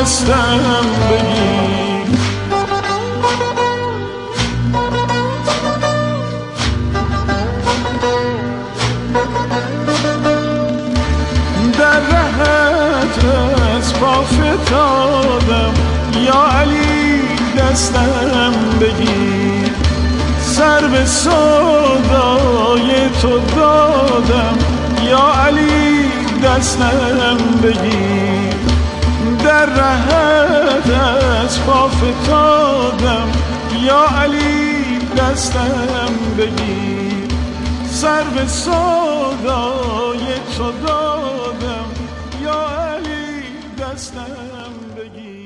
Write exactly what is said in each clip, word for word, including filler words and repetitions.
دستم بگیر. در رهت از پا فتادم یا علی دستم بگیر. سر به سودای تو دادم یا علی دستم بگیر. در رهت از پا فتادم یا علی دستم بگیر. سر به سودای تو دادم یا علی دستم بگیر.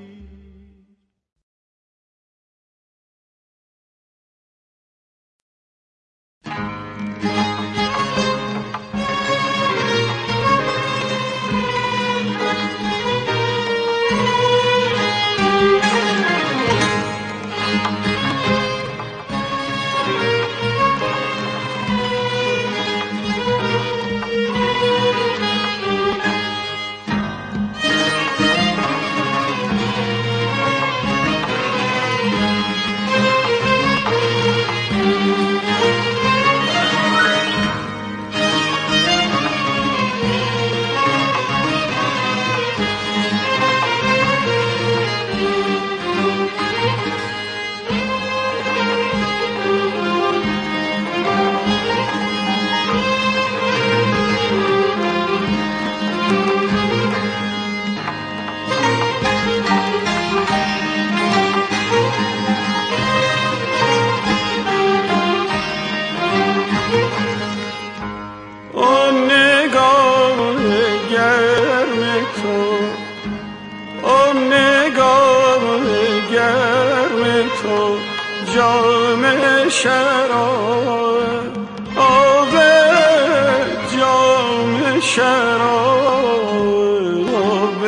جام شراب آب جام شراب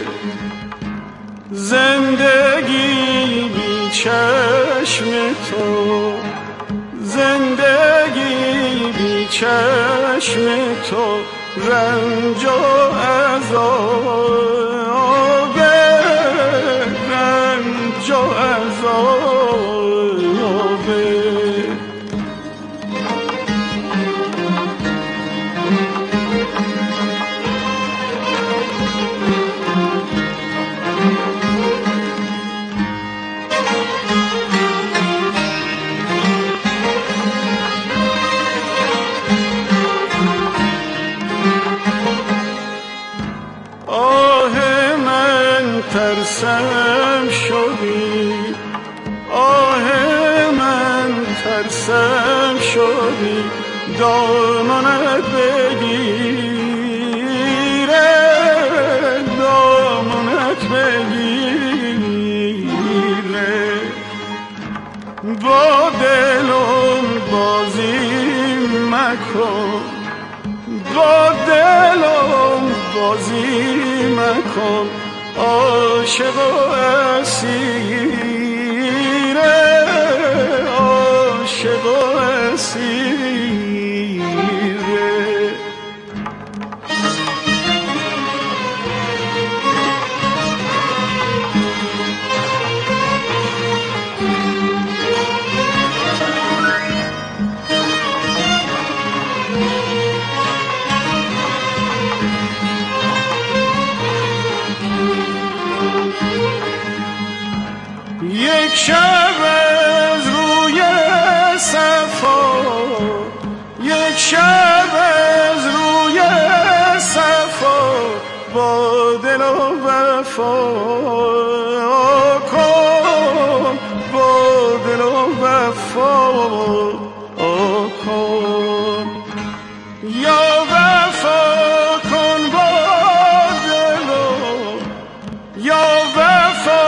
زندگی بی چشم تو زندگی بی چشم تو رنج و عذاب رنج و عذاب ترسم شدی آه من ترسم شدی دامنت بگیره دامنت بگیره با دلم بازی مکن با دلم بازی مکن عاشق و اسیره عاشق و اسیره یک شب از روی صفا یک شب از روی صفا با دل و وفا کن با دل و وفا کن یا وفا کن با دل و یا وفا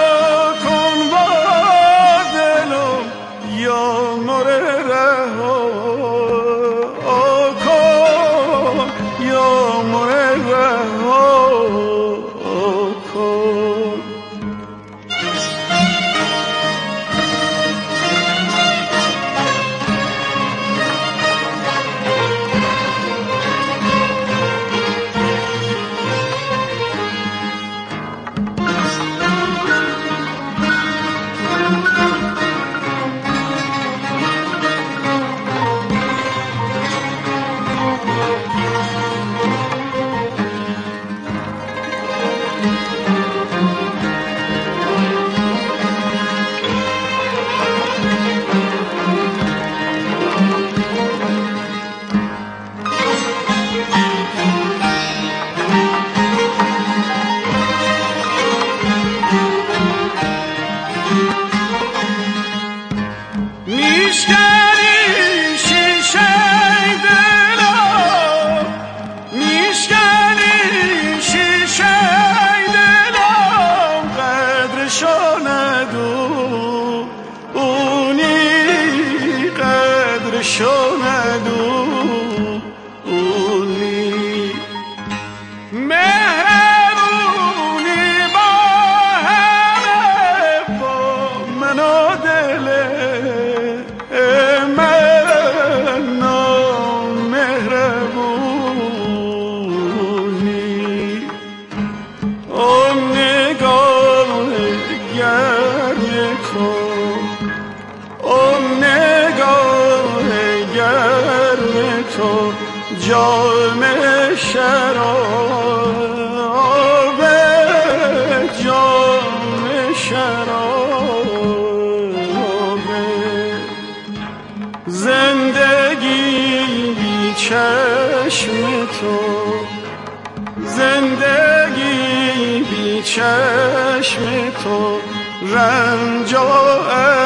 جام شراب جام شراب زندگی بی چشم تو زندگی بی چشم تو رنج و